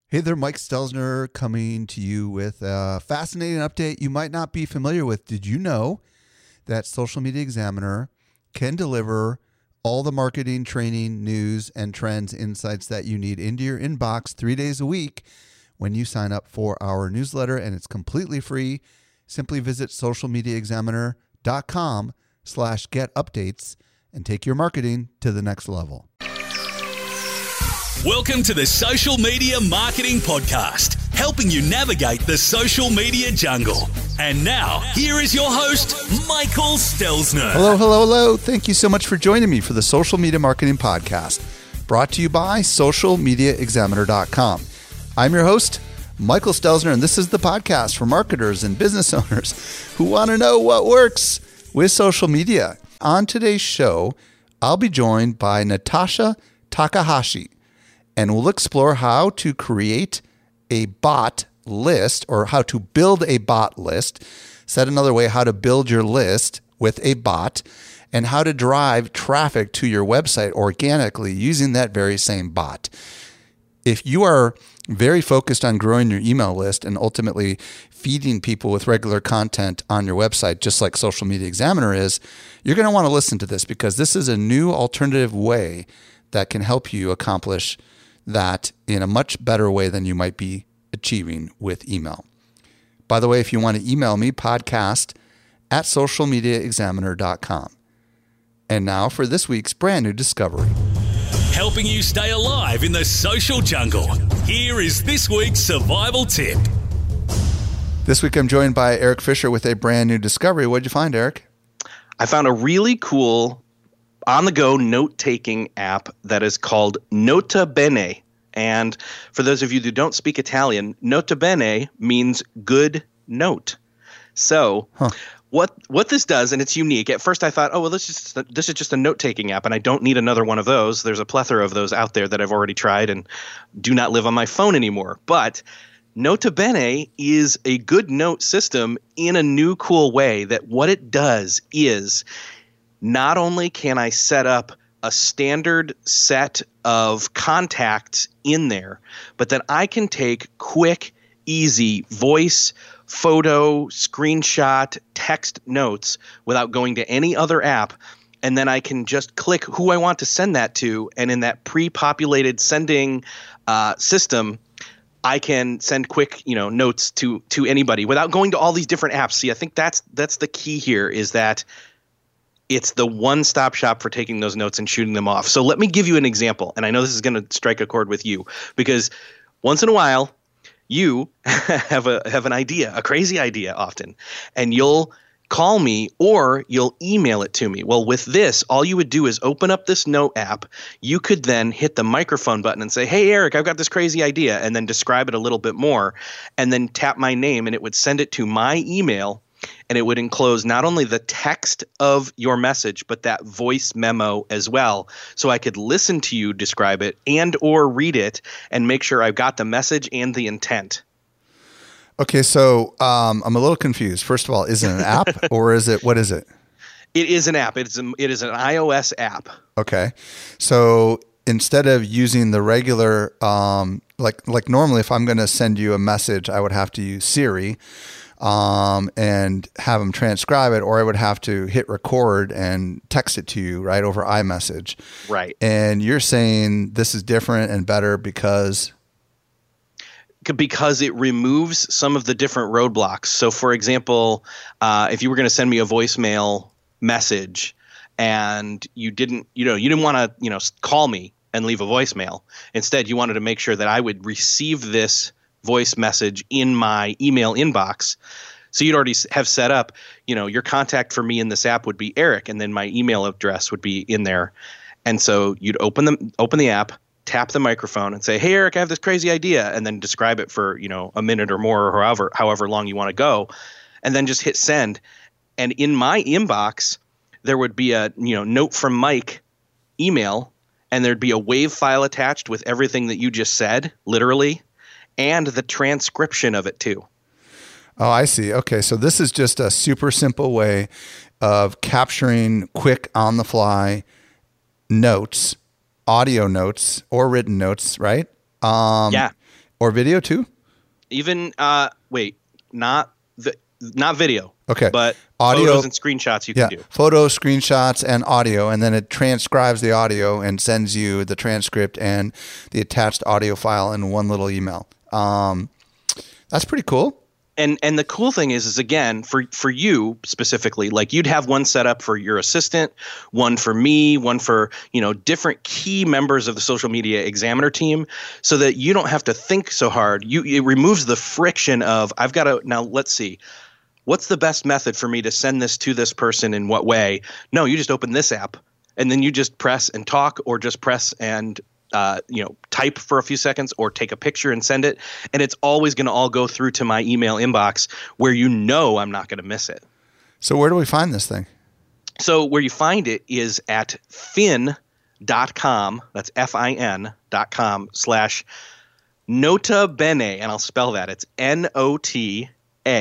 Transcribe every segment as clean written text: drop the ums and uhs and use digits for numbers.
Hey there, Mike Stelzner coming to you with a fascinating update you might not be familiar with. Did you know that Social Media Examiner can deliver all the marketing, training, news, and trends insights that you need into your inbox 3 days a week when you sign up for our newsletter, and it's completely free. Simply visit socialmediaexaminer.com/get-updates and take your marketing to the next level. Welcome to the Social Media Marketing Podcast, helping you navigate the social media jungle. And now, here is your host, Michael Stelzner. Hello. Thank you so much for joining me for the Social Media Marketing Podcast, brought to you by socialmediaexaminer.com. I'm your host, Michael Stelzner, and this is the podcast for marketers and business owners who want to know what works with social media. On today's show, I'll be joined by Natasha Takahashi, and we'll explore how to create a bot list, or how to build a bot list. Said another way, how to build your list with a bot, and how to drive traffic to your website organically using that very same bot. If you are very focused on growing your email list and ultimately feeding people with regular content on your website, just like Social Media Examiner is, you're going to want to listen to this, because this is a new alternative way that can help you accomplish that in a much better way than you might be achieving with email. By the way, if you want to email me, podcast@socialmediaexaminer.com. And now for this week's brand new discovery. Helping you stay alive in the social jungle. Here is this week's survival tip. This week I'm joined by Eric Fisher with a brand new discovery. What'd you find, Eric? I found a really cool on-the-go note-taking app that is called Nota Bene. And for those of you who don't speak Italian, Nota Bene means good note. So what this does, and it's unique. At first I thought, oh, well, this is just a note-taking app, and I don't need another one of those. There's a plethora of those out there that I've already tried and do not live on my phone anymore. But Nota Bene is a good note system in a new, cool way that what it does is not only can I set up a standard set of contacts in there, but then I can take quick, easy voice, photo, screenshot, text notes without going to any other app. And then I can just click who I want to send that to. And in that pre-populated sending system, I can send quick, notes to anybody without going to all these different apps. See, I think that's the key here, is that it's the one-stop shop for taking those notes and shooting them off. So let me give you an example, and I know this is going to strike a chord with you, because once in a while you have an idea, a crazy idea often, and you'll call me or you'll email it to me. Well, with this, all you would do is open up this note app. You could then hit the microphone button and say, hey, Eric, I've got this crazy idea, and then describe it a little bit more, and then tap my name, and it would send it to my email. And it would enclose not only the text of your message, but that voice memo as well. So I could listen to you describe it and or read it and make sure I've got the message and the intent. Okay, so I'm a little confused. First of all, is it an app or what is it? It is an app. It is an iOS app. Okay. So instead of using the regular, like normally if I'm going to send you a message, I would have to use Siri and have them transcribe it, or I would have to hit record and text it to you right over iMessage. Right. And you're saying this is different and better because it removes some of the different roadblocks. So for example, if you were going to send me a voicemail message and you didn't want to, call me and leave a voicemail. Instead, you wanted to make sure that I would receive this voice message in my email inbox. So you'd already have set up, your contact for me in this app would be Eric, and then my email address would be in there. And so you'd open the app, tap the microphone and say, hey, Eric, I have this crazy idea, and then describe it for, a minute or more, or however long you want to go, and then just hit send. And in my inbox, there would be a, note from Mike email, and there'd be a WAV file attached with everything that you just said, literally, and the transcription of it too. Oh, I see. Okay. So this is just a super simple way of capturing quick on the fly notes, audio notes or written notes, right? Yeah. Or video too? Even not video. Okay. But audio, photos and screenshots you can do. Photos, screenshots, and audio, and then it transcribes the audio and sends you the transcript and the attached audio file in one little email. That's pretty cool. And the cool thing is again, for you specifically, like you'd have one set up for your assistant, one for me, one for, different key members of the Social Media Examiner team, so that you don't have to think so hard. It removes the friction of, now let's see, what's the best method for me to send this to this person in what way? No, you just open this app and then you just press and talk, or just press and type for a few seconds, or take a picture and send it. And it's always going to all go through to my email inbox where I'm not going to miss it. So where do we find this thing? So where you find it is at fin.com. That's fin.com/notabene. And I'll spell that. It's NOTABENE.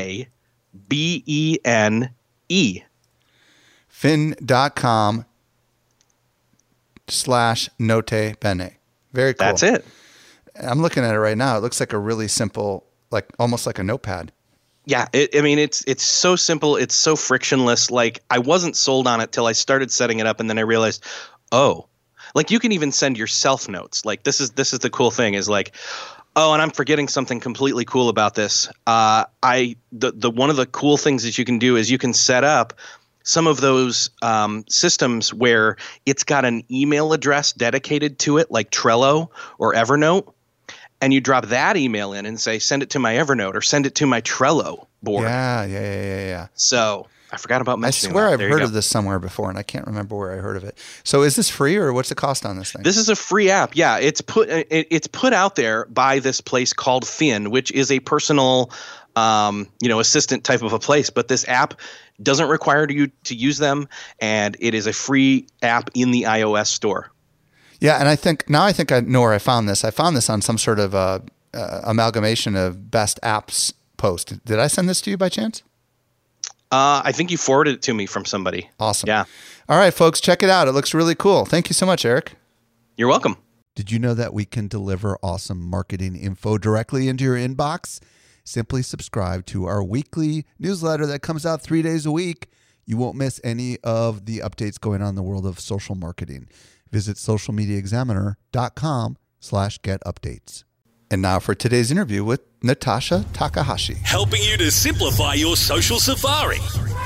fin.com/notabene. Very cool. That's it. I'm looking at it right now. It looks like a really simple, almost like a notepad. Yeah, it's so simple. It's so frictionless. Like, I wasn't sold on it till I started setting it up, and then I realized, you can even send yourself notes. Like, this is the cool thing is like, and I'm forgetting something completely cool about this. One of the cool things that you can do is you can set up some of those systems where it's got an email address dedicated to it, like Trello or Evernote, and you drop that email in and say, send it to my Evernote or send it to my Trello board. Yeah. So I forgot about mentioning that. I swear I've heard of this somewhere before, and I can't remember where I heard of it. So is this free, or what's the cost on this thing? This is a free app. Yeah, it's put out there by this place called Fin, which is a personal assistant type of a place. But this app doesn't require you to use them, and it is a free app in the iOS store. Yeah, and I think I know where I found this. I found this on some sort of amalgamation of best apps post. Did I send this to you by chance? I think you forwarded it to me from somebody. Awesome. Yeah. All right, folks, check it out. It looks really cool. Thank you so much, Eric. You're welcome. Did you know that we can deliver awesome marketing info directly into your inbox? Simply subscribe to our weekly newsletter that comes out 3 days a week. You won't miss any of the updates going on in the world of social marketing. Visit socialmediaexaminer.com/get updates. And now for today's interview with Natasha Takahashi. Helping you to simplify your social safari.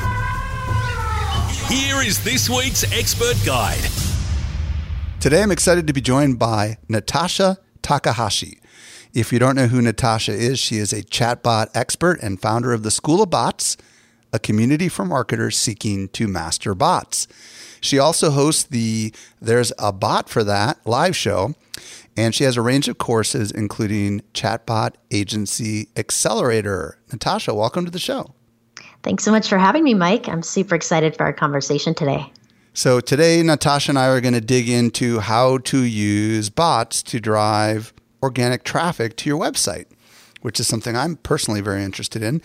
Here is this week's expert guide. Today I'm excited to be joined by Natasha Takahashi. If you don't know who Natasha is, she is a chatbot expert and founder of the School of Bots, a community for marketers seeking to master bots. She also hosts the There's a Bot for That live show, and she has a range of courses, including Chatbot Agency Accelerator. Natasha, welcome to the show. Thanks so much for having me, Mike. I'm super excited for our conversation today. So today, Natasha and I are going to dig into how to use bots to drive organic traffic to your website, which is something I'm personally very interested in.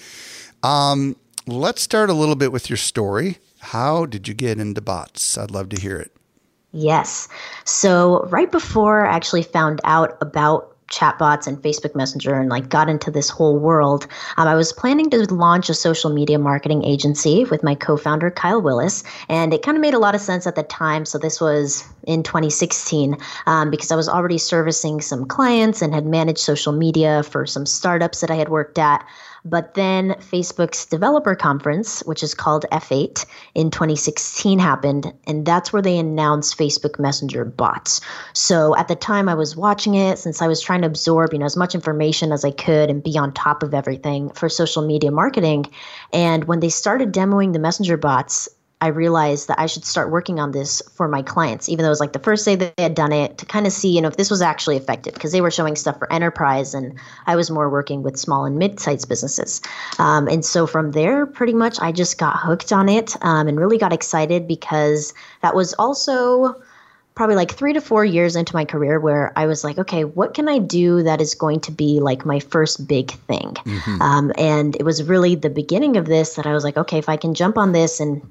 Let's start a little bit with your story. How did you get into bots? I'd love to hear it. Yes. So right before I actually found out about chatbots and Facebook Messenger and got into this whole world, I was planning to launch a social media marketing agency with my co-founder, Kyle Willis. And it kind of made a lot of sense at the time. So this was in 2016 because I was already servicing some clients and had managed social media for some startups that I had worked at. But then Facebook's developer conference, which is called F8 in 2016 happened. And that's where they announced Facebook Messenger bots. So at the time I was watching it, since I was trying to absorb, as much information as I could and be on top of everything for social media marketing. And when they started demoing the Messenger bots, I realized that I should start working on this for my clients, even though it was the first day that they had done it, to kind of see, if this was actually effective, because they were showing stuff for enterprise and I was more working with small and mid-sized businesses. And so from there, pretty much I just got hooked on it and really got excited, because that was also probably 3 to 4 years into my career where I was like, okay, what can I do that is going to be my first big thing? Mm-hmm. And it was really the beginning of this that I was like, okay, if I can jump on this and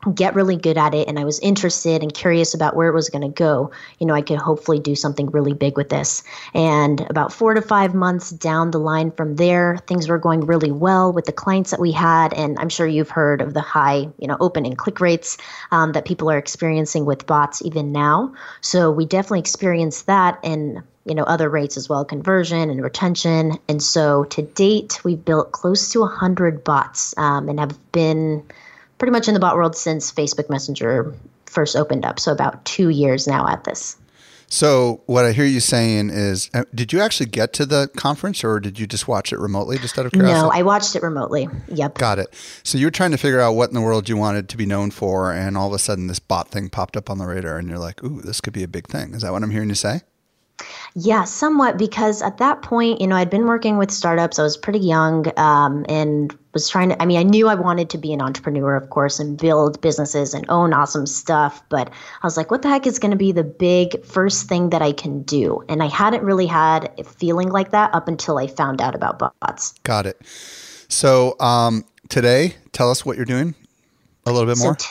get really good at it and I was interested and curious about where it was going to go, I could hopefully do something really big with this. And about 4 to 5 months down the line from there, things were going really well with the clients that we had. And I'm sure you've heard of the high, open and click rates that people are experiencing with bots even now. So we definitely experienced that and other rates as well, conversion and retention. And so to date, we've built close to 100 bots and have been pretty much in the bot world since Facebook Messenger first opened up. So about 2 years now at this. So what I hear you saying is, did you actually get to the conference or did you just watch it remotely just out of curiosity? No, I watched it remotely. Yep. Got it. So you were trying to figure out what in the world you wanted to be known for. And all of a sudden this bot thing popped up on the radar and you're like, ooh, this could be a big thing. Is that what I'm hearing you say? Yeah, somewhat, because at that point, I'd been working with startups. I was pretty young and was trying to, I knew I wanted to be an entrepreneur, of course, and build businesses and own awesome stuff. But I was like, what the heck is going to be the big first thing that I can do? And I hadn't really had a feeling like that up until I found out about bots. Got it. So today, tell us what you're doing a little bit more.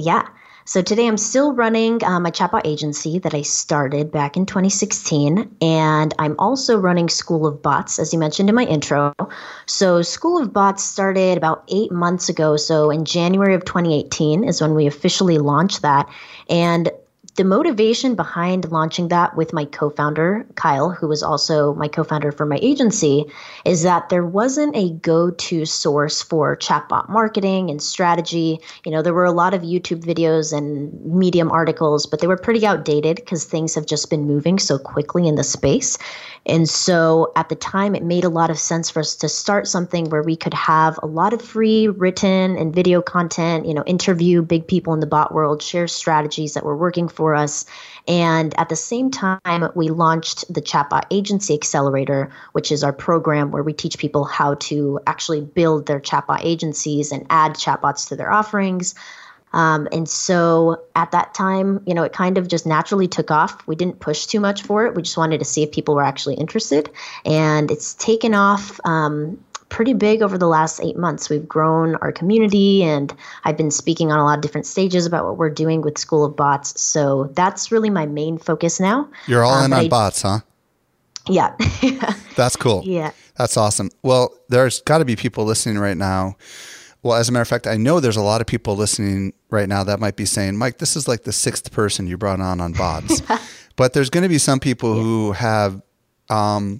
So today I'm still running my chatbot agency that I started back in 2016, and I'm also running School of Bots, as you mentioned in my intro. So School of Bots started about 8 months ago. So in January of 2018 is when we officially launched that. And the motivation behind launching that with my co-founder, Kyle, who was also my co-founder for my agency, is that there wasn't a go-to source for chatbot marketing and strategy. There were a lot of YouTube videos and Medium articles, but they were pretty outdated because things have just been moving so quickly in the space. And so at the time, it made a lot of sense for us to start something where we could have a lot of free written and video content, interview big people in the bot world, share strategies that were working for us. And at the same time, we launched the Chatbot Agency Accelerator, which is our program where we teach people how to actually build their chatbot agencies and add chatbots to their offerings. And so at that time, it kind of just naturally took off. We didn't push too much for it. We just wanted to see if people were actually interested. And it's taken off pretty big over the last 8 months. We've grown our community, and I've been speaking on a lot of different stages about what we're doing with School of Bots. So that's really my main focus now. You're all in on bots, huh? Yeah. That's cool. Yeah. That's awesome. Well, there's got to be people listening right now. Well, as a matter of fact, I know there's a lot of people listening right now that might be saying, Mike, this is like the 6th person you brought on bots. But there's going to be some people who have, a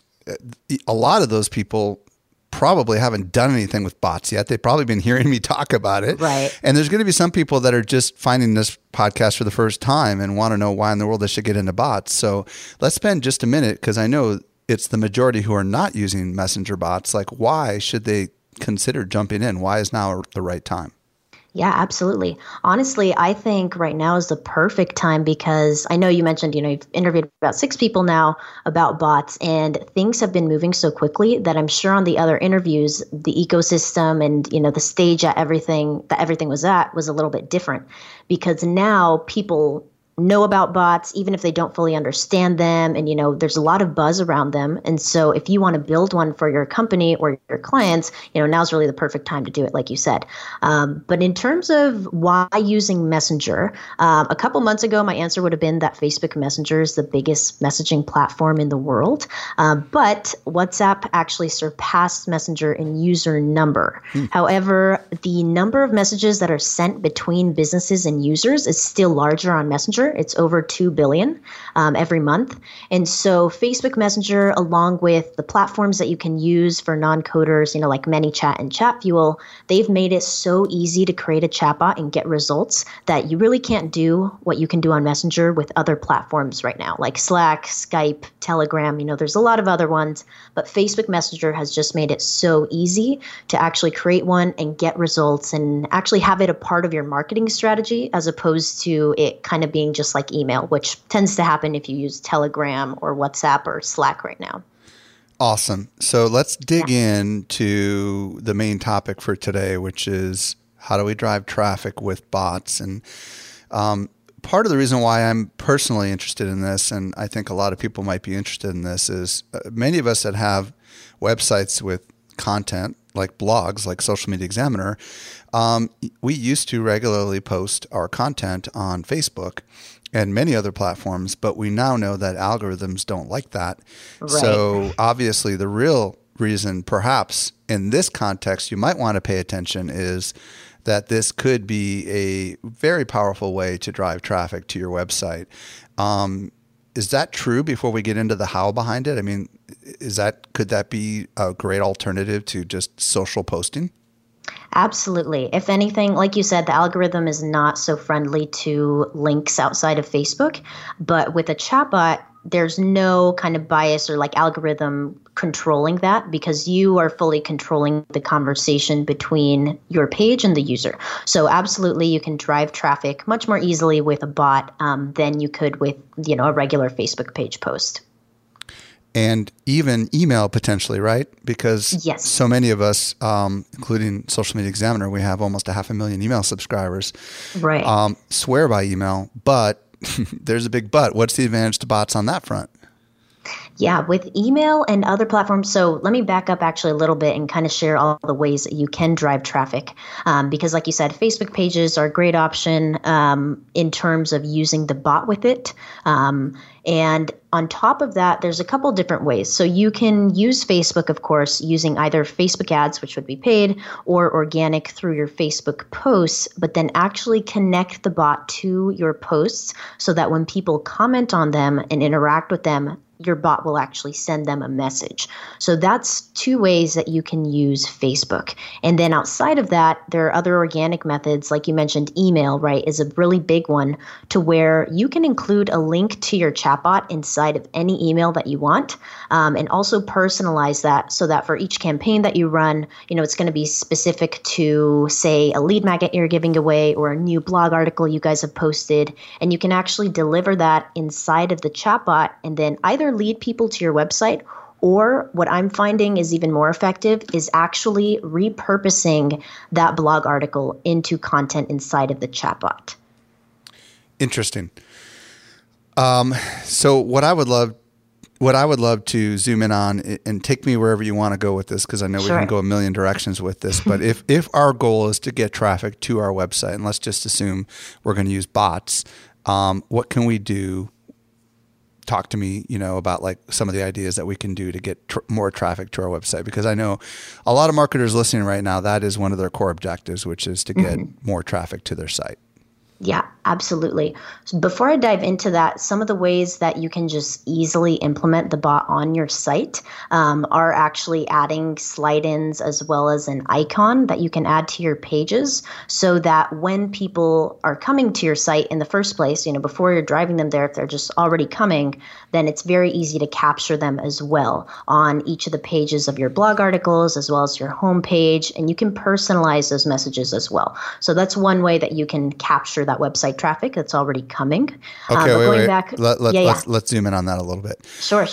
lot of those people probably haven't done anything with bots yet. They've probably been hearing me talk about it. Right. And there's going to be some people that are just finding this podcast for the first time and want to know why in the world they should get into bots. So let's spend just a minute, because I know it's the majority who are not using messenger bots. Like, why should they consider jumping in? Why is now the right time? Yeah, absolutely. Honestly, I think right now is the perfect time because I know you mentioned, you've interviewed about 6 people now about bots, and things have been moving so quickly that I'm sure on the other interviews, the ecosystem and, the stage at everything was at was a little bit different, because now people know about bots, even if they don't fully understand them. And, there's a lot of buzz around them. And so if you want to build one for your company or your clients, now's really the perfect time to do it, like you said. But in terms of why using Messenger, a couple months ago, my answer would have been that Facebook Messenger is the biggest messaging platform in the world. But WhatsApp actually surpassed Messenger in user number. However, the number of messages that are sent between businesses and users is still larger on Messenger. It's over 2 billion every month. And so Facebook Messenger, along with the platforms that you can use for non-coders, like ManyChat and ChatFuel, they've made it so easy to create a chatbot and get results that you really can't do what you can do on Messenger with other platforms right now, like Slack, Skype, Telegram. There's a lot of other ones, but Facebook Messenger has just made it so easy to actually create one and get results and actually have it a part of your marketing strategy, as opposed to it kind of being just like email, which tends to happen if you use Telegram or WhatsApp or Slack right now. Awesome. So let's dig into the main topic for today, which is how do we drive traffic with bots? And part of the reason why I'm personally interested in this, and I think a lot of people might be interested in this, is many of us that have websites with content like blogs, like Social Media Examiner, we used to regularly post our content on Facebook and many other platforms, but we now know that algorithms don't like that. Right. So obviously the real reason perhaps in this context you might want to pay attention is that this could be a very powerful way to drive traffic to your website. Is that true before we get into the how behind it? I mean, could that be a great alternative to just social posting? Absolutely. If anything, like you said, the algorithm is not so friendly to links outside of Facebook, but with a chatbot, there's no kind of bias or like algorithm controlling that because you are fully controlling the conversation between your page and the user. So absolutely, you can drive traffic much more easily with a bot than you could with, a regular Facebook page post. And even email potentially, right? Because yes. So many of us, including Social Media Examiner, we have almost 500,000 email subscribers. Right. Swear by email, but there's a big but. What's the advantage to bots on that front? Yeah, with email and other platforms. So let me back up actually a little bit and kind of share all the ways that you can drive traffic. Because like you said, Facebook pages are a great option in terms of using the bot with it. And on top of that, there's a couple different ways. So you can use Facebook, of course, using either Facebook ads, which would be paid, or organic through your Facebook posts, but then actually connect the bot to your posts so that when people comment on them and interact with them, your bot will actually send them a message. So that's two ways that you can use Facebook. And then outside of that, there are other organic methods, like you mentioned, email, right, is a really big one to where you can include a link to your chatbot inside of any email that you want, and also personalize that so that for each campaign that you run, it's going to be specific to, say, a lead magnet you're giving away or a new blog article you guys have posted. And you can actually deliver that inside of the chatbot and then either lead people to your website, or what I'm finding is even more effective is actually repurposing that blog article into content inside of the chatbot. Interesting. So what I would love to zoom in on and take me wherever you want to go with this, because I know we can go a million directions with this, but if our goal is to get traffic to our website, and let's just assume we're going to use bots, what can we do? Talk to me, about like some of the ideas that we can do to get more traffic to our website, because I know a lot of marketers listening right now, that is one of their core objectives, which is to get more traffic to their site. Yeah, absolutely. So before I dive into that, some of the ways that you can just easily implement the bot on your site are actually adding slide-ins as well as an icon that you can add to your pages so that when people are coming to your site in the first place, before you're driving them there, if they're just already coming, then it's very easy to capture them as well on each of the pages of your blog articles as well as your homepage, and you can personalize those messages as well. So that's one way that you can capture that website traffic that's already coming. Okay, wait. Let's zoom in on that a little bit. Sure.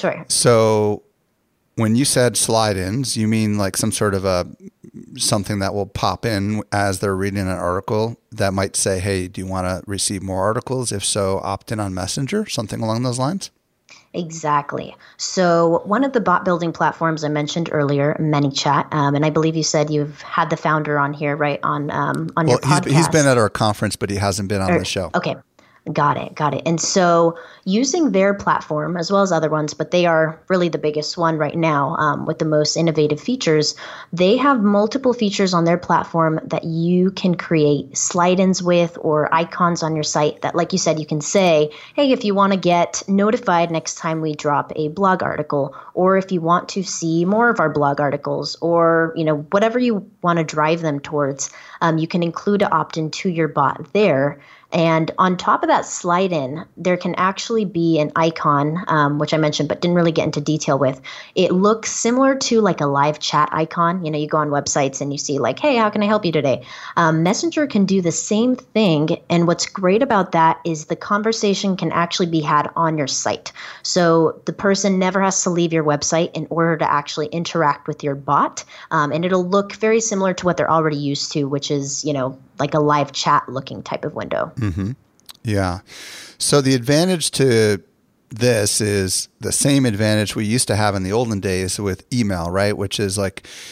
So when you said slide-ins, you mean like some sort of something that will pop in as they're reading an article that might say, hey, do you want to receive more articles? If so, opt in on Messenger, something along those lines? Exactly. So one of the bot building platforms I mentioned earlier, ManyChat, and I believe you said you've had the founder on here, right, on your podcast. He's been at our conference, but he hasn't been on the show. Okay. Got it. And so using their platform as well as other ones, but they are really the biggest one right now with the most innovative features, they have multiple features on their platform that you can create slide-ins with or icons on your site that, like you said, you can say, hey, if you want to get notified next time we drop a blog article, or if you want to see more of our blog articles, or whatever you want to drive them towards, you can include an opt-in to your bot there. And on top of that slide-in, there can actually be an icon, which I mentioned but didn't really get into detail with. It looks similar to like a live chat icon. You go on websites and you see like, hey, how can I help you today? Messenger can do the same thing. And what's great about that is the conversation can actually be had on your site. So the person never has to leave your website in order to actually interact with your bot. And it'll look very similar to what they're already used to, which is, like a live chat looking type of window. Mm-hmm. Yeah. So the advantage to this is the same advantage we used to have in the olden days with email, right? Which is like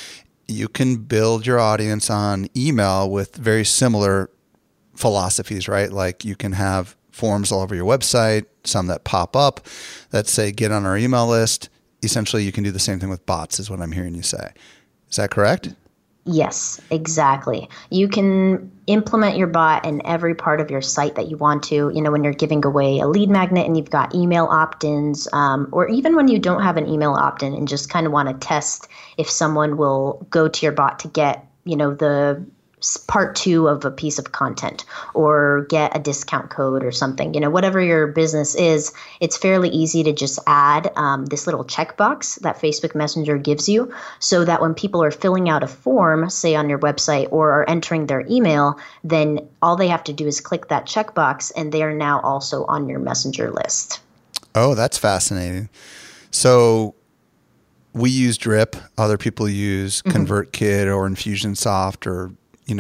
you can build your audience on email with very similar philosophies, right? Like you can have forms all over your website, some that pop up that say, get on our email list. Essentially, you can do the same thing with bots, is what I'm hearing you say. Is that correct? Yes, exactly. You can implement your bot in every part of your site that you want to. You know, when you're giving away a lead magnet and you've got email opt-ins, or even when you don't have an email opt-in and just kind of want to test if someone will go to your bot to get, you know, the part 2 of a piece of content or get a discount code or something, you know, whatever your business is, it's fairly easy to just add this little checkbox that Facebook Messenger gives you so that when people are filling out a form, say on your website, or are entering their email, then all they have to do is click that checkbox and they are now also on your Messenger list. Oh, that's fascinating. So we use Drip. Other people use ConvertKit or Infusionsoft or in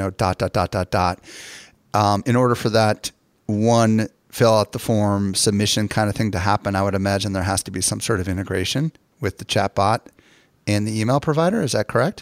order for that one fill out the form submission kind of thing to happen, I would imagine there has to be some sort of integration with the chatbot and the email provider. Is that correct?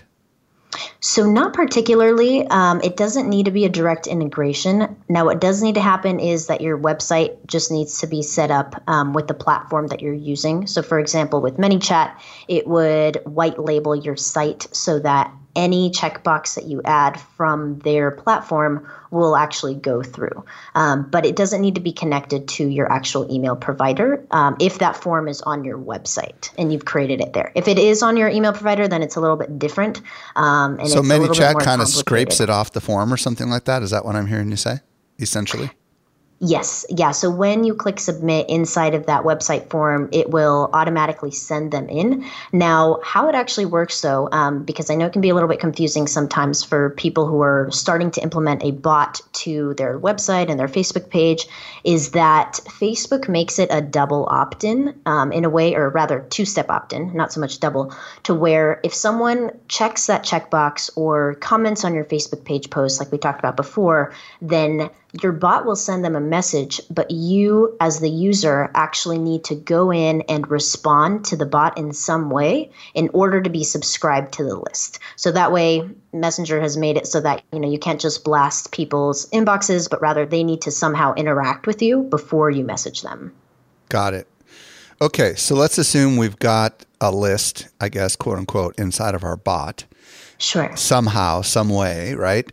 So not particularly. It doesn't need to be a direct integration. Now, what does need to happen is that your website just needs to be set up with the platform that you're using. So for example, with ManyChat, it would white label your site so that any checkbox that you add from their platform will actually go through. But it doesn't need to be connected to your actual email provider if that form is on your website and you've created it there. If it is on your email provider, then it's a little bit different. And so ManyChat kind of complicated. Scrapes it off the form or something like that? Is that what I'm hearing you say, essentially? Yes. Yeah. So when you click submit inside of that website form, it will automatically send them in. Now, how it actually works, though, because I know it can be a little bit confusing sometimes for people who are starting to implement a bot to their website and their Facebook page, is that Facebook makes it a double opt-in in a way, or rather two-step opt-in, not so much double, to where if someone checks that checkbox or comments on your Facebook page post, like we talked about before, then your bot will send them a message, but you as the user actually need to go in and respond to the bot in some way in order to be subscribed to the list. So that way Messenger has made it so that, you know, you can't just blast people's inboxes, but rather they need to somehow interact with you before you message them. Got it. Okay, so let's assume we've got a list, I guess, quote unquote, inside of our bot. Sure. Somehow, some way, right?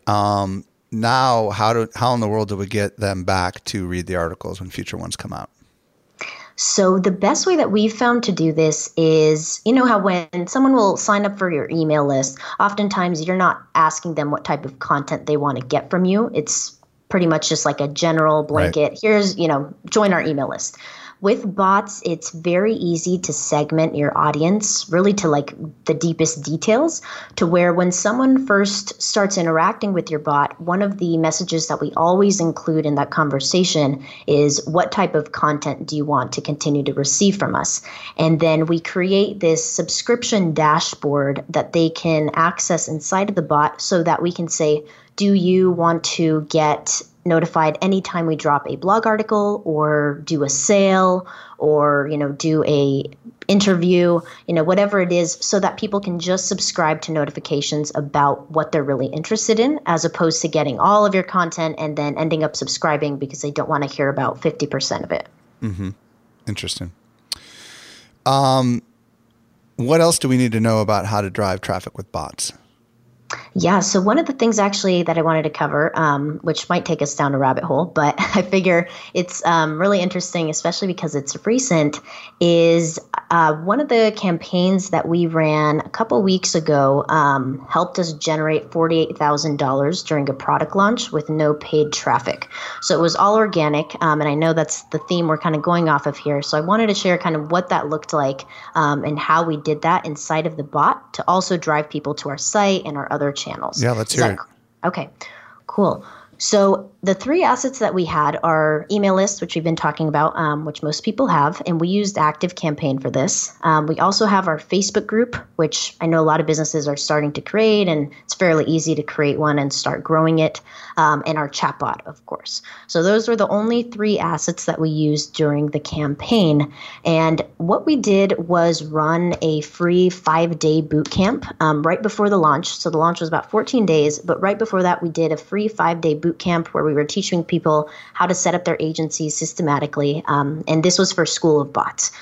Now, how in the world do we get them back to read the articles when future ones come out? So the best way that we've found to do this is, you know how when someone will sign up for your email list, oftentimes you're not asking them what type of content they want to get from you. It's pretty much just like a general blanket. Right. Here's, you know, join our email list. With bots, it's very easy to segment your audience really to like the deepest details, to where when someone first starts interacting with your bot, one of the messages that we always include in that conversation is what type of content do you want to continue to receive from us? And then we create this subscription dashboard that they can access inside of the bot so that we can say, do you want to get notified anytime we drop a blog article or do a sale or, you know, do a interview, you know, whatever it is, so that people can just subscribe to notifications about what they're really interested in, as opposed to getting all of your content and then ending up subscribing because they don't want to hear about 50% of it. Mm-hmm. Interesting. What else do we need to know about how to drive traffic with bots? Yeah, so one of the things actually that I wanted to cover, which might take us down a rabbit hole, but I figure it's really interesting, especially because it's recent, is one of the campaigns that we ran a couple weeks ago helped us generate $48,000 during a product launch with no paid traffic. So it was all organic, and I know that's the theme we're kind of going off of here. So I wanted to share kind of what that looked like and how we did that inside of the bot to also drive people to our site and our other channels. Yeah, let's hear it. Okay, cool. So The three assets that we had are email lists, which we've been talking about, which most people have, and we used ActiveCampaign for this. We also have our Facebook group, which I know a lot of businesses are starting to create, and it's fairly easy to create one and start growing it, and our chatbot, of course. So those were the only three assets that we used during the campaign. And what we did was run a free 5-day boot camp right before the launch. So the launch was about 14 days, but right before that, we did a free 5-day boot camp where we were teaching people how to set up their agencies systematically. And this was for School of Bots.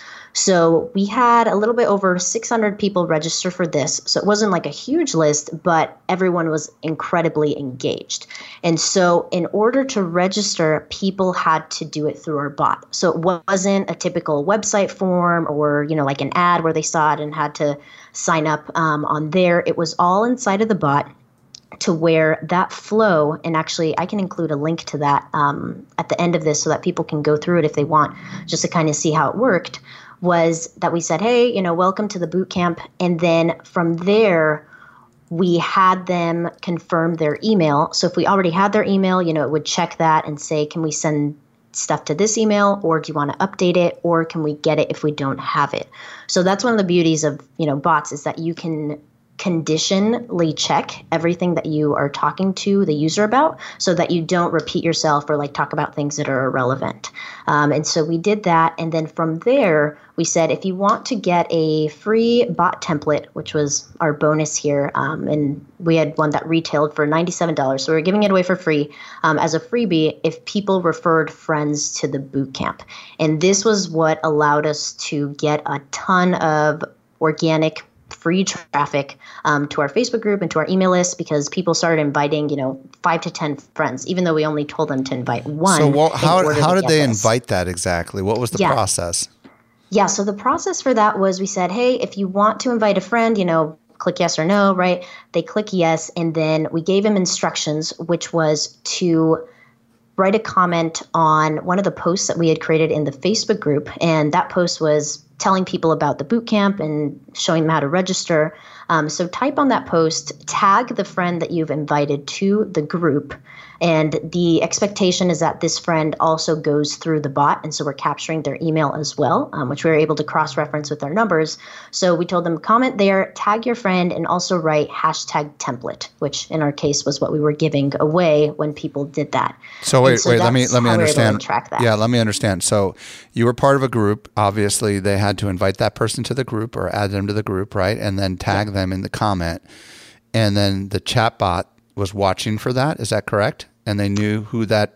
So we had a little bit over 600 people register for this. So it wasn't like a huge list, but everyone was incredibly engaged. And so in order to register, people had to do it through our bot. So it wasn't a typical website form or, like an ad where they saw it and had to sign up on there. It was all inside of the bot, to where that flow, and actually I can include a link to that at the end of this so that people can go through it if they want, just to kind of see how it worked, was that we said, hey, welcome to the boot camp. And then from there, we had them confirm their email. So if we already had their email, it would check that and say, can we send stuff to this email, or do you want to update it, or can we get it if we don't have it? So that's one of the beauties of, bots, is that you can conditionally check everything that you are talking to the user about so that you don't repeat yourself or like talk about things that are irrelevant. And so we did that. And then from there, we said, if you want to get a free bot template, which was our bonus here, and we had one that retailed for $97. So we were giving it away for free as a freebie if people referred friends to the boot camp. And this was what allowed us to get a ton of organic free traffic to our Facebook group and to our email list, because people started inviting, 5 to 10 friends, even though we only told them to invite one. So how did they invite that exactly? What was the process? Yeah, so the process for that was, we said, hey, if you want to invite a friend, click yes or no, right? They click yes, and then we gave them instructions, which was to write a comment on one of the posts that we had created in the Facebook group. And that post was telling people about the bootcamp and showing them how to register. So type on that post, tag the friend that you've invited to the group. And the expectation is that this friend also goes through the bot. And so we're capturing their email as well, which we were able to cross-reference with our numbers. So we told them, comment there, tag your friend, and also write #template, which in our case was what we were giving away when people did that. So wait, let me understand. Track that. Yeah, let me understand. So you were part of a group. Obviously, they had to invite that person to the group or add them to the group, right? And then tag them in the comment. And then the chatbot was watching for that. Is that correct? And they knew that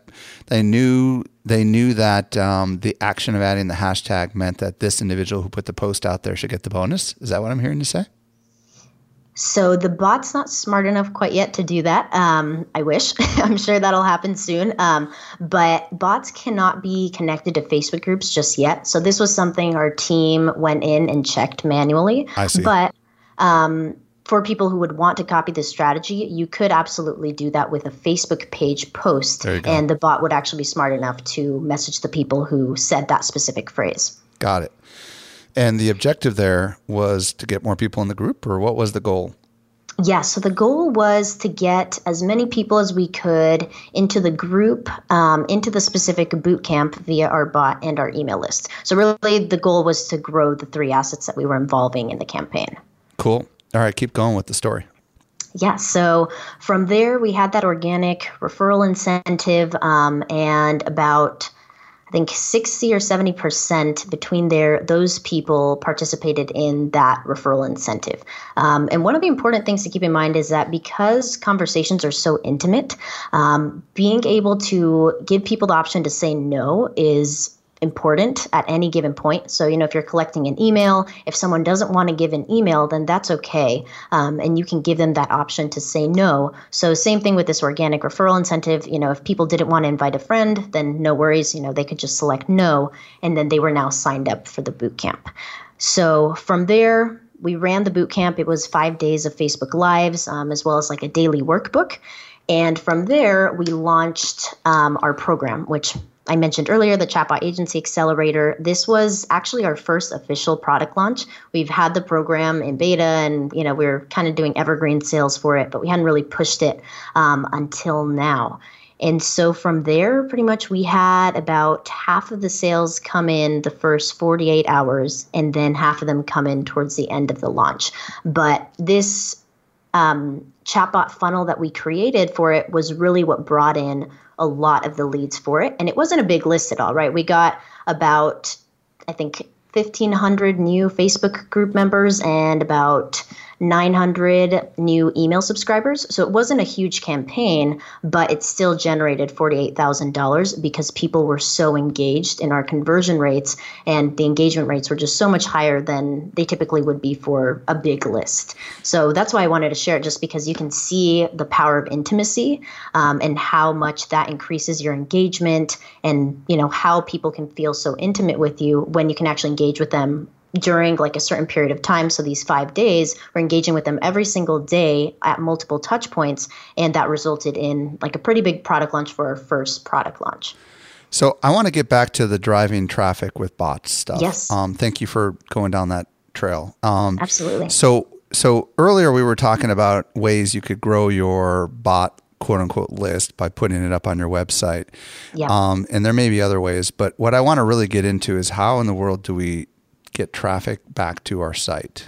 the action of adding the hashtag meant that this individual who put the post out there should get the bonus. Is that what I'm hearing you say? So the bot's not smart enough quite yet to do that. I wish. I'm sure that'll happen soon. But bots cannot be connected to Facebook groups just yet. So this was something our team went in and checked manually. I see. But for people who would want to copy this strategy, you could absolutely do that with a Facebook page post. There you go. And the bot would actually be smart enough to message the people who said that specific phrase. Got it. And the objective there was to get more people in the group, or what was the goal? Yeah, so the goal was to get as many people as we could into the group, into the specific boot camp via our bot and our email list. So really the goal was to grow the three assets that we were involving in the campaign. Cool. All right, keep going with the story. Yeah, so from there we had that organic referral incentive, and about, I think 60 or 70% between those people participated in that referral incentive. And one of the important things to keep in mind is that because conversations are so intimate, being able to give people the option to say no is important at any given point. So, if you're collecting an email, if someone doesn't want to give an email, then that's okay. And you can give them that option to say no. So same thing with this organic referral incentive. If people didn't want to invite a friend, then no worries. They could just select no, and then they were now signed up for the boot camp. So from there, we ran the boot camp. It was 5 days of Facebook Lives, as well as like a daily workbook. And from there, we launched our program, which I mentioned earlier, the Chatbot Agency Accelerator. This was actually our first official product launch. We've had the program in beta, and we were kind of doing evergreen sales for it, but we hadn't really pushed it until now. And so from there, pretty much we had about half of the sales come in the first 48 hours, and then half of them come in towards the end of the launch. But this chatbot funnel that we created for it was really what brought in a lot of the leads for it. And it wasn't a big list at all, right? We got about, I think, 1,500 new Facebook group members and about 900 new email subscribers. So it wasn't a huge campaign, but it still generated $48,000 because people were so engaged in our conversion rates, and the engagement rates were just so much higher than they typically would be for a big list. So that's why I wanted to share it, just because you can see the power of intimacy and how much that increases your engagement, and how people can feel so intimate with you when you can actually engage with them during like a certain period of time. So these 5 days, we're engaging with them every single day at multiple touch points. And that resulted in like a pretty big product launch for our first product launch. So I want to get back to the driving traffic with bots stuff. Yes. Thank you for going down that trail. Absolutely. So earlier we were talking about ways you could grow your bot quote unquote list by putting it up on your website. Yeah. And there may be other ways, but what I want to really get into is how in the world do we get traffic back to our site?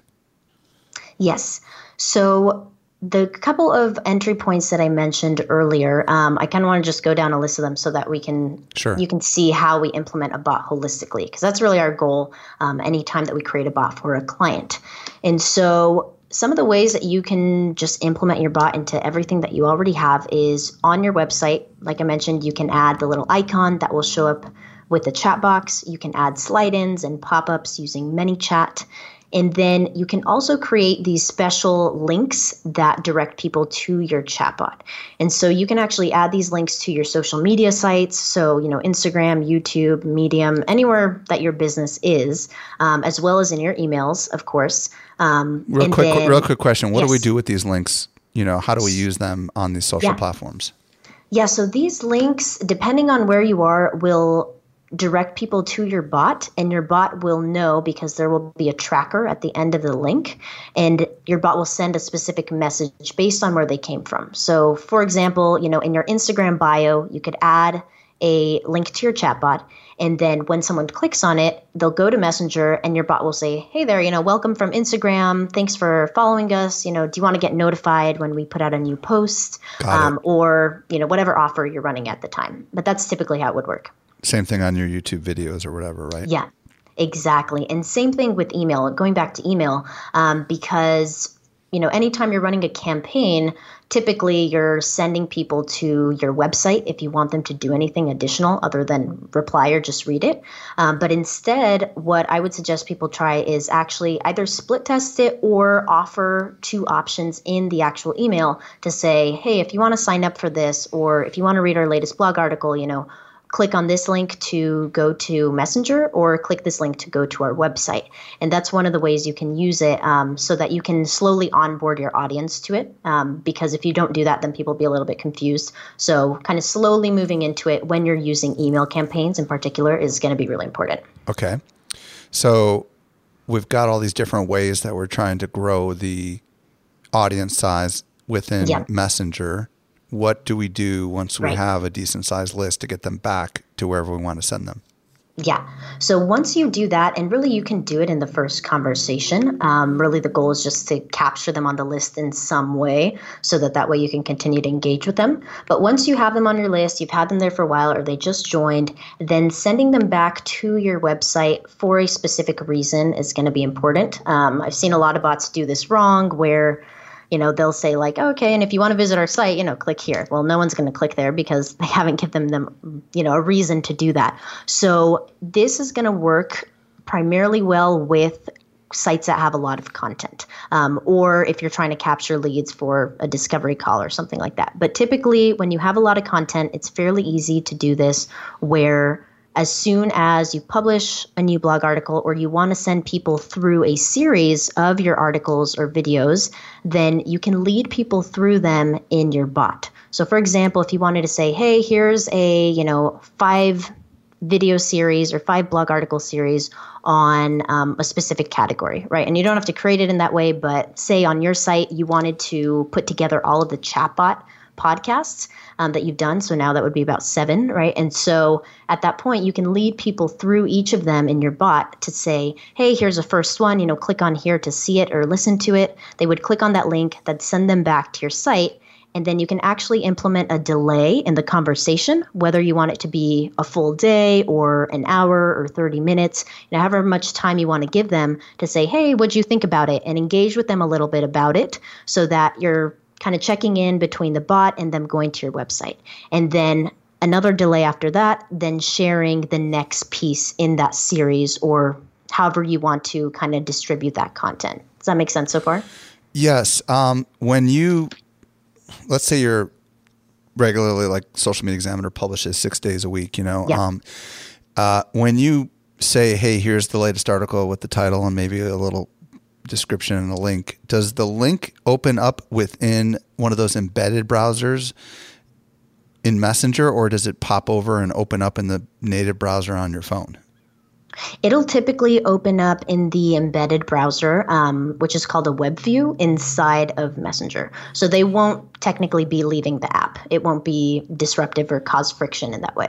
Yes. So the couple of entry points that I mentioned earlier, I kind of want to just go down a list of them so that you can see how we implement a bot holistically, because that's really our goal anytime that we create a bot for a client. And so some of the ways that you can just implement your bot into everything that you already have is on your website. Like I mentioned, you can add the little icon that will show up with the chat box. You can add slide-ins and pop-ups using ManyChat. And then you can also create these special links that direct people to your chatbot. And so you can actually add these links to your social media sites. So, Instagram, YouTube, Medium, anywhere that your business is, as well as in your emails, of course. Real quick question. What do we do with these links? How do we use them on these social platforms? Yeah. So these links, depending on where you are, will direct people to your bot, and your bot will know because there will be a tracker at the end of the link, and your bot will send a specific message based on where they came from. So for example, in your Instagram bio, you could add a link to your chatbot, and then when someone clicks on it, they'll go to Messenger, and your bot will say, hey there, welcome from Instagram. Thanks for following us. Do you want to get notified when we put out a new post, or, whatever offer you're running at the time. But that's typically how it would work. Same thing on your YouTube videos or whatever, right? Yeah, exactly. And same thing with email, going back to email, because, anytime you're running a campaign, typically you're sending people to your website if you want them to do anything additional other than reply or just read it. But instead, what I would suggest people try is actually either split test it or offer two options in the actual email to say, hey, if you want to sign up for this, or if you want to read our latest blog article, click on this link to go to Messenger, or click this link to go to our website. And that's one of the ways you can use it so that you can slowly onboard your audience to it. Because if you don't do that, then people will be a little bit confused. So kind of slowly moving into it when you're using email campaigns in particular is going to be really important. Okay. So we've got all these different ways that we're trying to grow the audience size within Messenger. What do we do once we have a decent sized list to get them back to wherever we want to send them? Yeah. So once you do that, and really you can do it in the first conversation, really the goal is just to capture them on the list in some way so that way you can continue to engage with them. But once you have them on your list, you've had them there for a while, or they just joined, then sending them back to your website for a specific reason is going to be important. I've seen a lot of bots do this wrong where they'll say like, okay, and if you want to visit our site, click here. Well, no one's going to click there because they haven't given them, a reason to do that. So this is going to work primarily well with sites that have a lot of content, or if you're trying to capture leads for a discovery call or something like that. But typically when you have a lot of content, it's fairly easy to do this where as soon as you publish a new blog article, or you want to send people through a series of your articles or videos, then you can lead people through them in your bot. So for example, if you wanted to say, hey, here's a 5 video series or 5 blog article series on a specific category, right? And you don't have to create it in that way, but say on your site you wanted to put together all of the chatbot podcasts that you've done. So now that would be about 7, right? And so at that point, you can lead people through each of them in your bot to say, hey, here's the first one, click on here to see it or listen to it. They would click on that link, that'd send them back to your site. And then you can actually implement a delay in the conversation, whether you want it to be a full day or an hour or 30 minutes, however much time you want to give them to say, hey, what'd you think about it? And engage with them a little bit about it so that you're kind of checking in between the bot and them going to your website. And then another delay after that, then sharing the next piece in that series or however you want to kind of distribute that content. Does that make sense so far? Yes. Let's say you're regularly, like Social Media Examiner publishes 6 days a week, when you say, hey, here's the latest article with the title and maybe a little description and a link, does the link open up within one of those embedded browsers in Messenger, or does it pop over and open up in the native browser on your phone? It'll typically open up in the embedded browser, which is called a web view inside of Messenger. So they won't technically be leaving the app. It won't be disruptive or cause friction in that way.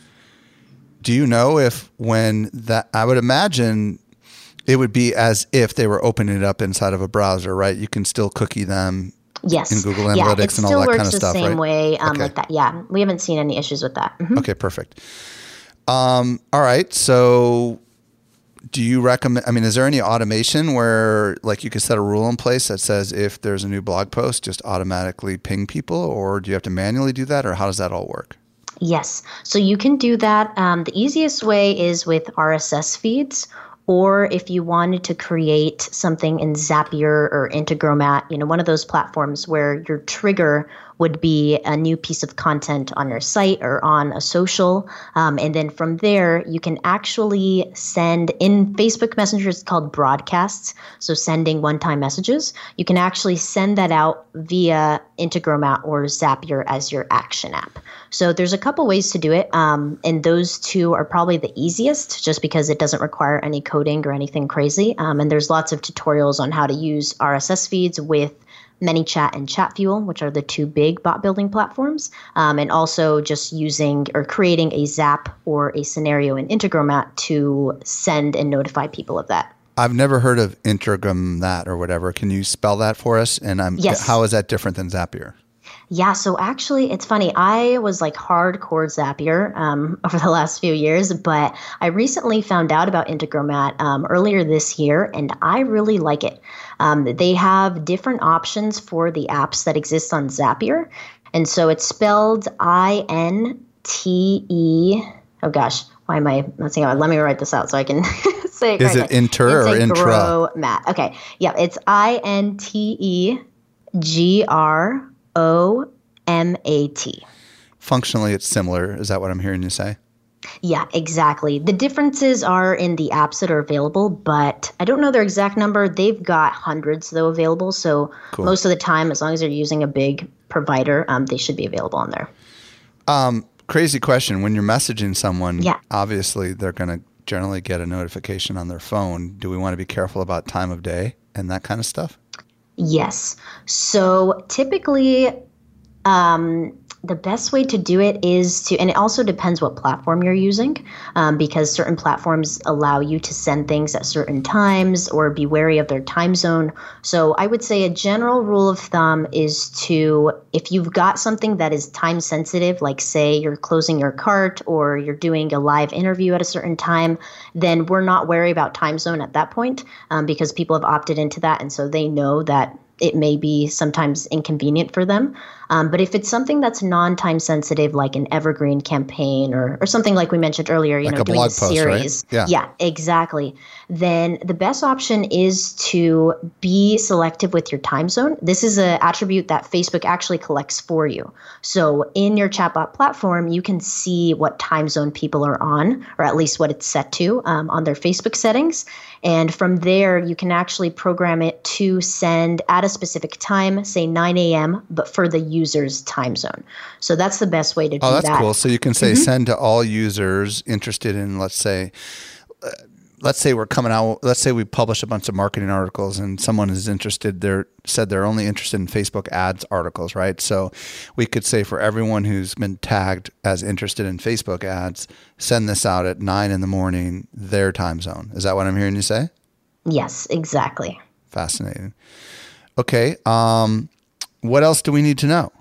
Do you know if I would imagine it would be as if they were opening it up inside of a browser, right? You can still cookie them. Yes. In Google Analytics and all that kind of stuff, right? It still works the same way like that. Yeah. We haven't seen any issues with that. Mm-hmm. Okay, perfect. All right. So do you recommend, is there any automation where like you could set a rule in place that says if there's a new blog post, just automatically ping people, or do you have to manually do that, or how does that all work? Yes. So you can do that. The easiest way is with RSS feeds, or if you wanted to create something in Zapier or Integromat, one of those platforms where your trigger would be a new piece of content on your site or on a social. And then from there, you can actually send in Facebook Messenger, it's called broadcasts. So sending one-time messages, you can actually send that out via Integromat or Zapier as your action app. So there's a couple ways to do it. And those two are probably the easiest just because it doesn't require any coding or anything crazy. And there's lots of tutorials on how to use RSS feeds with ManyChat and Chatfuel, which are the two big bot building platforms, and also just using or creating a Zap or a scenario in Integromat to send and notify people of that. I've never heard of Integromat or whatever. Can you spell that for us? And yes. How is that different than Zapier? Yeah, so actually, it's funny. I was like hardcore Zapier over the last few years, but I recently found out about Integromat earlier this year, and I really like it. They have different options for the apps that exist on Zapier, and so it's spelled INTE. Oh gosh, why am I not saying it? Let me write this out so I can say it correctly. Is it inter or intra? Okay, yeah, it's INTEGROMAT. Functionally, it's similar. Is that what I'm hearing you say? Yeah, exactly. The differences are in the apps that are available, but I don't know their exact number. They've got hundreds, though, available. So cool. Most of the time, as long as they're using a big provider, they should be available on there. Crazy question. When you're messaging someone, obviously they're going to generally get a notification on their phone. Do we want to be careful about time of day and that kind of stuff? Yes. So typically, the best way to do it is to, and it also depends what platform you're using, because certain platforms allow you to send things at certain times or be wary of their time zone. So I would say a general rule of thumb is to, if you've got something that is time sensitive, like say you're closing your cart or you're doing a live interview at a certain time, then we're not wary about time zone at that point, because people have opted into that. And so they know that it may be sometimes inconvenient for them. But if it's something that's non-time sensitive, like an evergreen campaign or something like we mentioned earlier, like doing a series. Right? Yeah, exactly. Then the best option is to be selective with your time zone. This is an attribute that Facebook actually collects for you. So in your chatbot platform, you can see what time zone people are on, or at least what it's set to on their Facebook settings. And from there, you can actually program it to send at a specific time, say 9 a.m., but for the user's time zone. So that's the best way to do that. Oh, that's cool. So you can say send to all users interested in, let's let's say we're coming out, let's say we publish a bunch of marketing articles and someone is interested, said they're only interested in Facebook ads articles, right? So we could say for everyone who's been tagged as interested in Facebook ads, send this out at 9 a.m, their time zone. Is that what I'm hearing you say? Yes, exactly. Fascinating. Okay. What else do we need to know?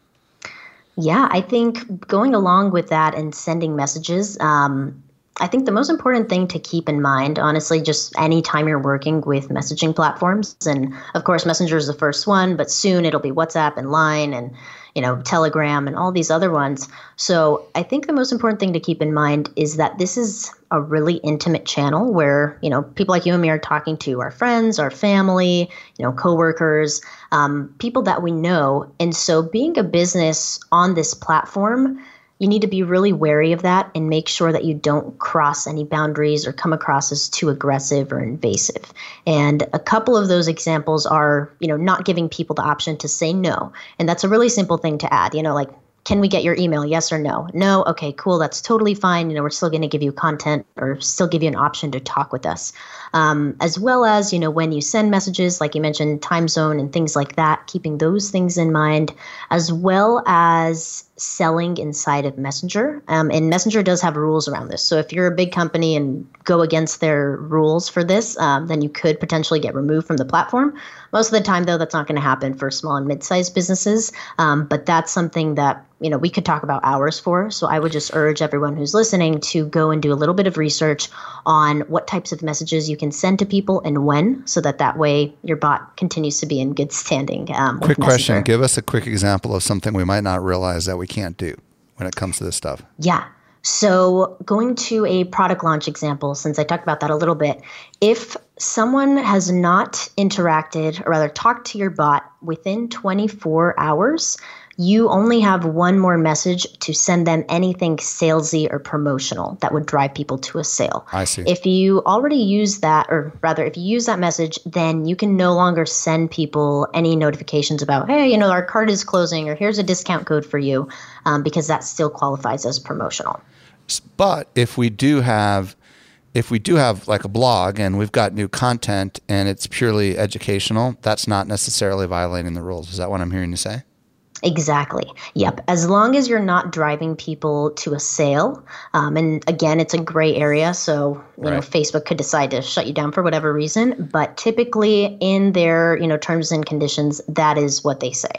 Yeah, I think going along with that and sending messages, I think the most important thing to keep in mind, honestly, just anytime you're working with messaging platforms, and of course, Messenger is the first one, but soon it'll be WhatsApp and Line and, Telegram and all these other ones. So I think the most important thing to keep in mind is that this is a really intimate channel where, people like you and me are talking to our friends, our family, coworkers, people that we know. And so being a business on this platform, you need to be really wary of that and make sure that you don't cross any boundaries or come across as too aggressive or invasive. And a couple of those examples are, not giving people the option to say no. And that's a really simple thing to add, like, can we get your email? Yes or no? No. Okay, cool. That's totally fine. We're still going to give you content or still give you an option to talk with us. As well as, when you send messages, like you mentioned, time zone and things like that, keeping those things in mind, as well as selling inside of Messenger. And Messenger does have rules around this. So if you're a big company and go against their rules for this, then you could potentially get removed from the platform. Most of the time, though, that's not going to happen for small and mid-sized businesses. But that's something that we could talk about hours for. So I would just urge everyone who's listening to go and do a little bit of research on what types of messages you can send to people and when, so that way your bot continues to be in good standing. Quick question. Give us a quick example of something we might not realize that we can't do when it comes to this stuff. Yeah. So going to a product launch example, since I talked about that a little bit, if someone has not interacted or rather talked to your bot within 24 hours, you only have one more message to send them anything salesy or promotional that would drive people to a sale. I see. If you already use that, or rather if you use that message, then you can no longer send people any notifications about, hey, our cart is closing or here's a discount code for you, because that still qualifies as promotional. But if we do have like a blog and we've got new content and it's purely educational, that's not necessarily violating the rules. Is that what I'm hearing you say? Exactly. Yep. As long as you're not driving people to a sale. And again, it's a gray area. So, Right. Facebook could decide to shut you down for whatever reason. But typically in their, terms and conditions, that is what they say.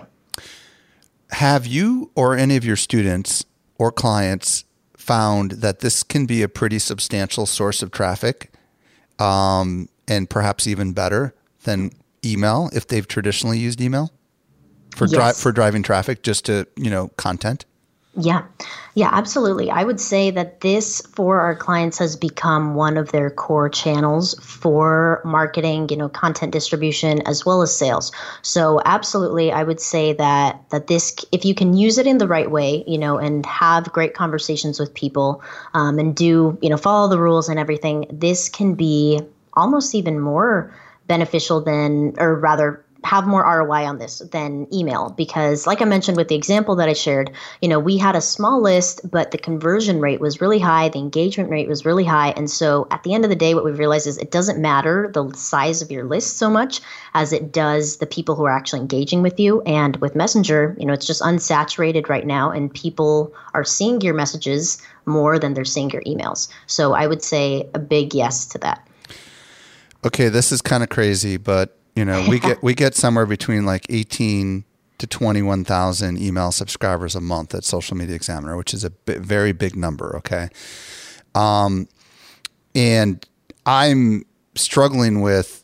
Have you or any of your students or clients found that this can be a pretty substantial source of traffic, and perhaps even better than email if they've traditionally used email? For driving traffic just to, content? Yeah, absolutely. I would say that this for our clients has become one of their core channels for marketing, content distribution, as well as sales. So absolutely, I would say that this, if you can use it in the right way, and have great conversations with people, and do, follow the rules and everything, this can be almost even more beneficial than, or rather, have more ROI on this than email, because like I mentioned with the example that I shared, we had a small list, but the conversion rate was really high. The engagement rate was really high. And so at the end of the day, what we've realized is it doesn't matter the size of your list so much as it does the people who are actually engaging with you. And with Messenger, it's just unsaturated right now, and people are seeing your messages more than they're seeing your emails. So I would say a big yes to that. Okay, this is kind of crazy, but we get somewhere between like 18 to 21,000 email subscribers a month at Social Media Examiner, which is a very big number. Okay. And I'm struggling with,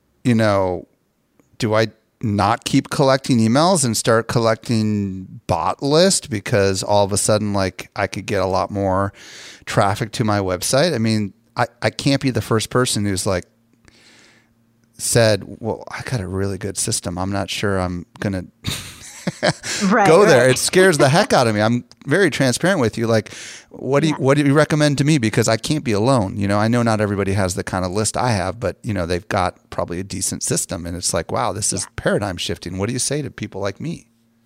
do I not keep collecting emails and start collecting bot list, because all of a sudden, like, I could get a lot more traffic to my website? I mean, I can't be the first person who's like, said, well, I got a really good system. I'm not sure I'm going to go there. It scares the heck out of me. I'm very transparent with you. Like, what do you recommend to me? Because I can't be alone. I know not everybody has the kind of list I have, but they've got probably a decent system, and it's like, wow, this is paradigm shifting. What do you say to people like me?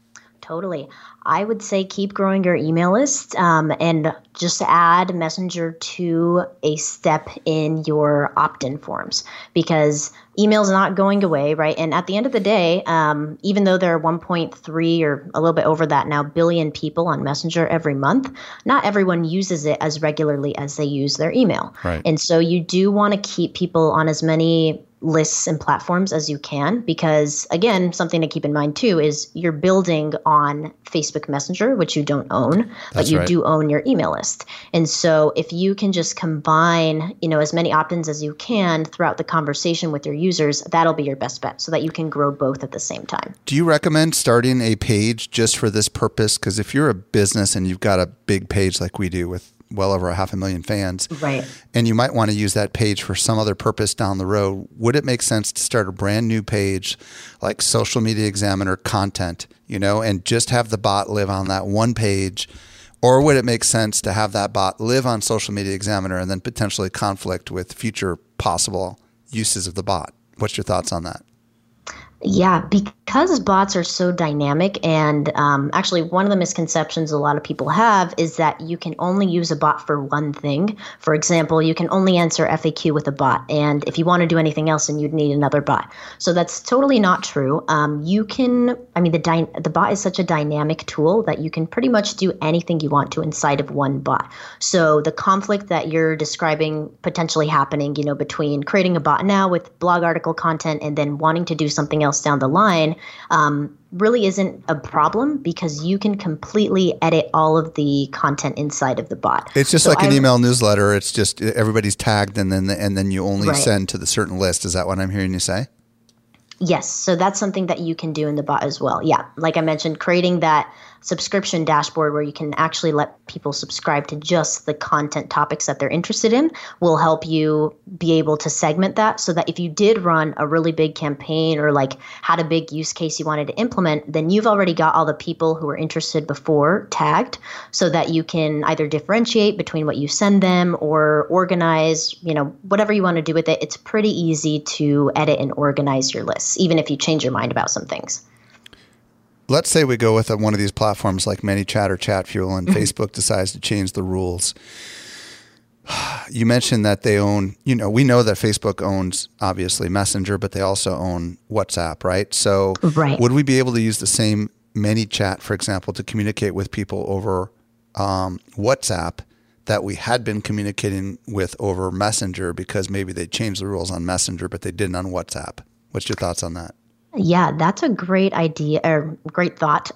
Totally. I would say keep growing your email list and just add Messenger to a step in your opt-in forms, because email's not going away, right? And at the end of the day, even though there are 1.3 or a little bit over that now billion people on Messenger every month, not everyone uses it as regularly as they use their email. Right. And so you do want to keep people on as many lists and platforms as you can, because again, something to keep in mind too is you're building on Facebook Messenger, which you don't own, but you do own your email list. And so if you can just combine, as many opt-ins as you can throughout the conversation with your users, that'll be your best bet so that you can grow both at the same time. Do you recommend starting a page just for this purpose? Because if you're a business and you've got a big page like we do with well over 500,000 fans, right, and you might want to use that page for some other purpose down the road, would it make sense to start a brand new page like Social Media Examiner content, and just have the bot live on that one page? Or would it make sense to have that bot live on Social Media Examiner and then potentially conflict with future possible uses of the bot? What's your thoughts on that? Yeah, because bots are so dynamic, and actually one of the misconceptions a lot of people have is that you can only use a bot for one thing. For example, you can only answer FAQ with a bot, and if you want to do anything else, then you'd need another bot. So that's totally not true. The bot is such a dynamic tool that you can pretty much do anything you want to inside of one bot. So the conflict that you're describing potentially happening, between creating a bot now with blog article content and then wanting to do something else down the line really isn't a problem, because you can completely edit all of the content inside of the bot. It's just like an email newsletter. It's just everybody's tagged and then you only right. send to the certain list. Is that what I'm hearing you say? Yes. So that's something that you can do in the bot as well. Yeah. Like I mentioned, creating that subscription dashboard where you can actually let people subscribe to just the content topics that they're interested in will help you be able to segment that, so that if you did run a really big campaign or like had a big use case you wanted to implement, then you've already got all the people who were interested before tagged, so that you can either differentiate between what you send them or organize, whatever you want to do with it. It's pretty easy to edit and organize your lists, even if you change your mind about some things. Let's say we go with one of these platforms like ManyChat or Chatfuel, and Facebook decides to change the rules. You mentioned that they own, we know that Facebook owns obviously Messenger, but they also own WhatsApp, right? So right. Would we be able to use the same ManyChat, for example, to communicate with people over WhatsApp that we had been communicating with over Messenger, because maybe they changed the rules on Messenger, but they didn't on WhatsApp? What's your thoughts on that? Yeah, that's a great idea, or great thought.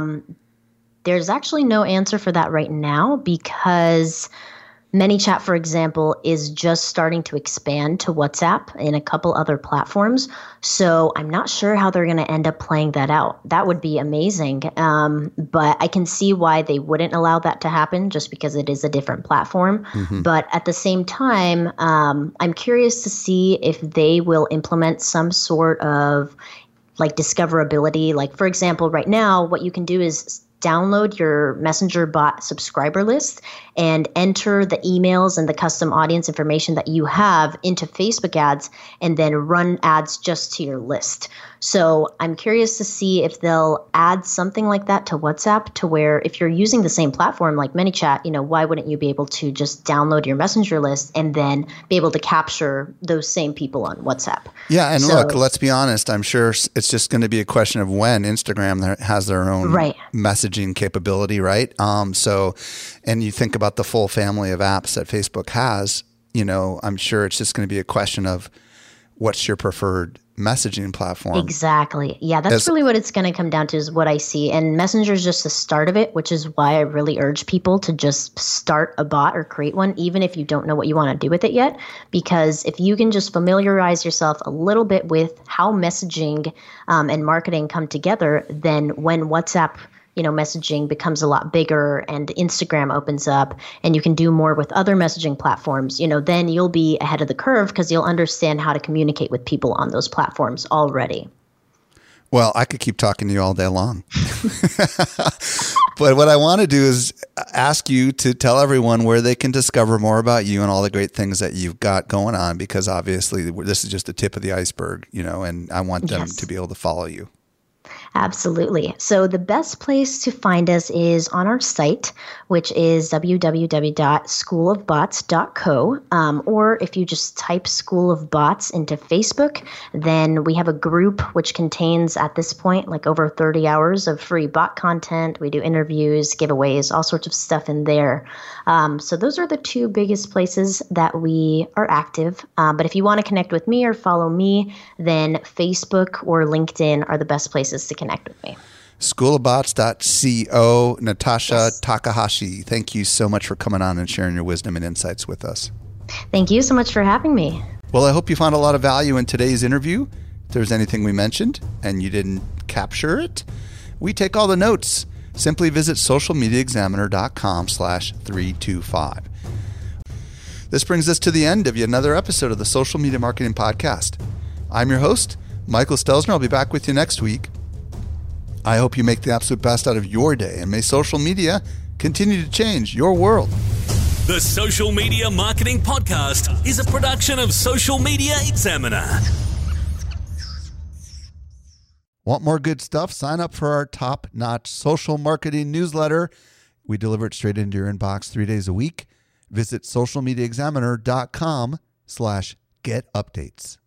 There's actually no answer for that right now, because ManyChat, for example, is just starting to expand to WhatsApp and a couple other platforms. So I'm not sure how they're going to end up playing that out. That would be amazing. But I can see why they wouldn't allow that to happen, just because it is a different platform. Mm-hmm. But at the same time, I'm curious to see if they will implement some sort of like discoverability. Like, for example, right now, what you can do is download your Messenger bot subscriber list and enter the emails and the custom audience information that you have into Facebook ads, and then run ads just to your list. So I'm curious to see if they'll add something like that to WhatsApp, to where if you're using the same platform like ManyChat, why wouldn't you be able to just download your Messenger list and then be able to capture those same people on WhatsApp? Yeah, and look, let's be honest. I'm sure it's just going to be a question of when Instagram has their own messaging capability, right? And you think about the full family of apps that Facebook has, I'm sure it's just going to be a question of what's your preferred messaging platform. Exactly. Yeah, that's really what it's going to come down to, is what I see. And Messenger is just the start of it, which is why I really urge people to just start a bot or create one, even if you don't know what you want to do with it yet. Because if you can just familiarize yourself a little bit with how messaging and marketing come together, then when WhatsApp messaging becomes a lot bigger and Instagram opens up and you can do more with other messaging platforms, then you'll be ahead of the curve, because you'll understand how to communicate with people on those platforms already. Well, I could keep talking to you all day long. But what I want to do is ask you to tell everyone where they can discover more about you and all the great things that you've got going on, because obviously this is just the tip of the iceberg, and I want them to be able to follow you. Absolutely. So the best place to find us is on our site, which is www.schoolofbots.co. Or if you just type School of Bots into Facebook, then we have a group which contains, at this point, like over 30 hours of free bot content. We do interviews, giveaways, all sorts of stuff in there. So those are the two biggest places that we are active. But if you want to connect with me or follow me, then Facebook or LinkedIn are the best places to connect with me. Schoolofbots.co, Natasha Yes. Takahashi. Thank you so much for coming on and sharing your wisdom and insights with us. Thank you so much for having me. Well, I hope you found a lot of value in today's interview. If there's anything we mentioned and you didn't capture it, we take all the notes. Simply visit socialmediaexaminer.com/325. This brings us to the end of yet another episode of the Social Media Marketing Podcast. I'm your host, Michael Stelzner. I'll be back with you next week. I hope you make the absolute best out of your day, and may social media continue to change your world. The Social Media Marketing Podcast is a production of Social Media Examiner. Want more good stuff? Sign up for our top-notch social marketing newsletter. We deliver it straight into your inbox 3 days a week. Visit socialmediaexaminer.com/get updates.